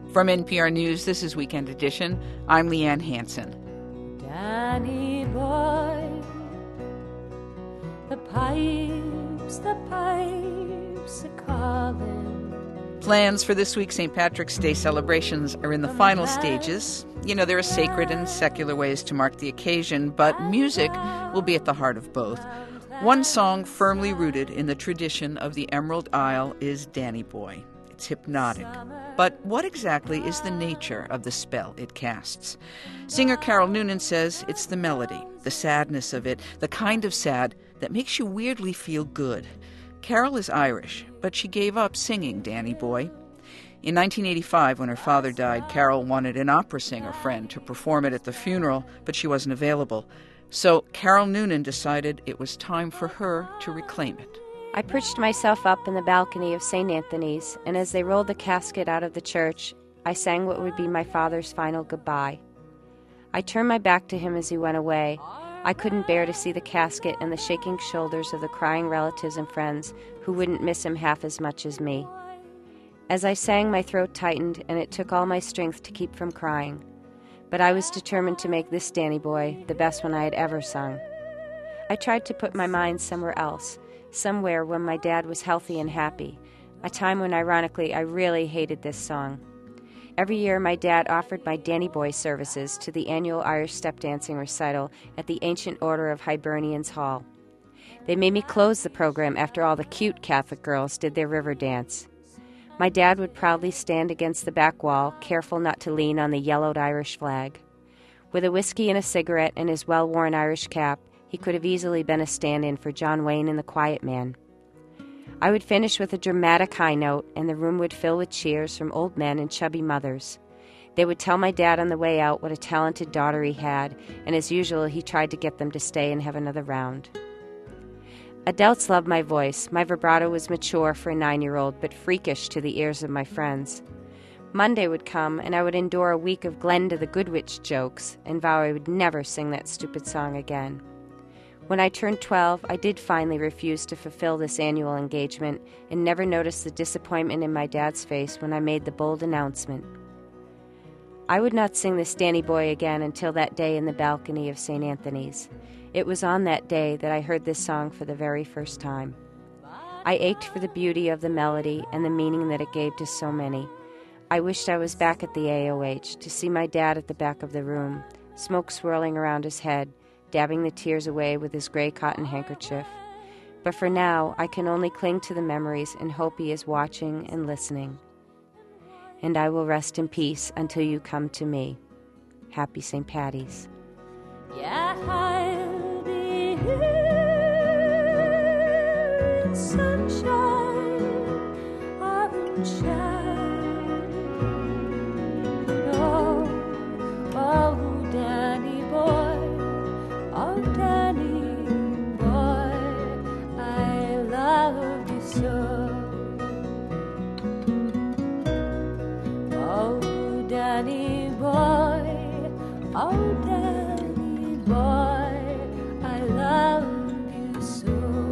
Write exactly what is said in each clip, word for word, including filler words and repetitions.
From N P R News, this is Weekend Edition. I'm Leanne Hansen. Danny boy, the pipes, the pipes are calling. Plans for this week's Saint Patrick's Day celebrations are in the final stages. You know, there are sacred and secular ways to mark the occasion, but music will be at the heart of both. One song firmly rooted in the tradition of the Emerald Isle is Danny Boy. It's hypnotic. But what exactly is the nature of the spell it casts? Singer Carol Noonan says it's the melody, the sadness of it, the kind of sad that makes you weirdly feel good. Carol is Irish, but she gave up singing Danny Boy. In nineteen eighty-five, when her father died, Carol wanted an opera singer friend to perform it at the funeral, but she wasn't available. So Carol Noonan decided it was time for her to reclaim it. I perched myself up in the balcony of Saint Anthony's, and as they rolled the casket out of the church, I sang what would be my father's final goodbye. I turned my back to him as he went away. I couldn't bear to see the casket and the shaking shoulders of the crying relatives and friends who wouldn't miss him half as much as me. As I sang, my throat tightened, and it took all my strength to keep from crying. But I was determined to make this Danny Boy the best one I had ever sung. I tried to put my mind somewhere else, somewhere when my dad was healthy and happy, a time when, ironically, I really hated this song. Every year, my dad offered my Danny Boy services to the annual Irish step dancing recital at the Ancient Order of Hibernians Hall. They made me close the program after all the cute Catholic girls did their river dance. My dad would proudly stand against the back wall, careful not to lean on the yellowed Irish flag. With a whiskey and a cigarette and his well-worn Irish cap, he could have easily been a stand-in for John Wayne and the Quiet Man. I would finish with a dramatic high note, and the room would fill with cheers from old men and chubby mothers. They would tell my dad on the way out what a talented daughter he had, and as usual, he tried to get them to stay and have another round. Adults loved my voice. My vibrato was mature for a nine-year-old, but freakish to the ears of my friends. Monday would come, and I would endure a week of Glenda the Good Witch jokes, and vow I would never sing that stupid song again. When I turned twelve, I did finally refuse to fulfill this annual engagement and never noticed the disappointment in my dad's face when I made the bold announcement. I would not sing this Danny Boy again until that day in the balcony of Saint Anthony's. It was on that day that I heard this song for the very first time. I ached for the beauty of the melody and the meaning that it gave to so many. I wished I was back at the A O H to see my dad at the back of the room, smoke swirling around his head, dabbing the tears away with his gray cotton handkerchief. But for now, I can only cling to the memories and hope he is watching and listening. And I will rest in peace until you come to me. Happy Saint Patty's. Yeah, I'll be here in sunshine, orange shine. Oh, oh, Danny boy, oh, Danny boy, I love you so. Oh, Danny boy, oh, Danny boy, I love you so.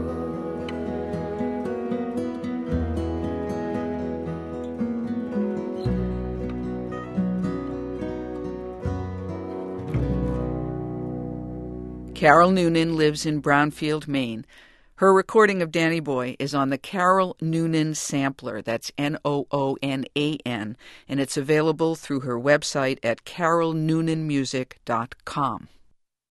Carol Noonan lives in Brownfield, Maine. Her recording of Danny Boy is on the Carol Noonan Sampler. That's N O O N A N. And it's available through her website at carol noonan music dot com.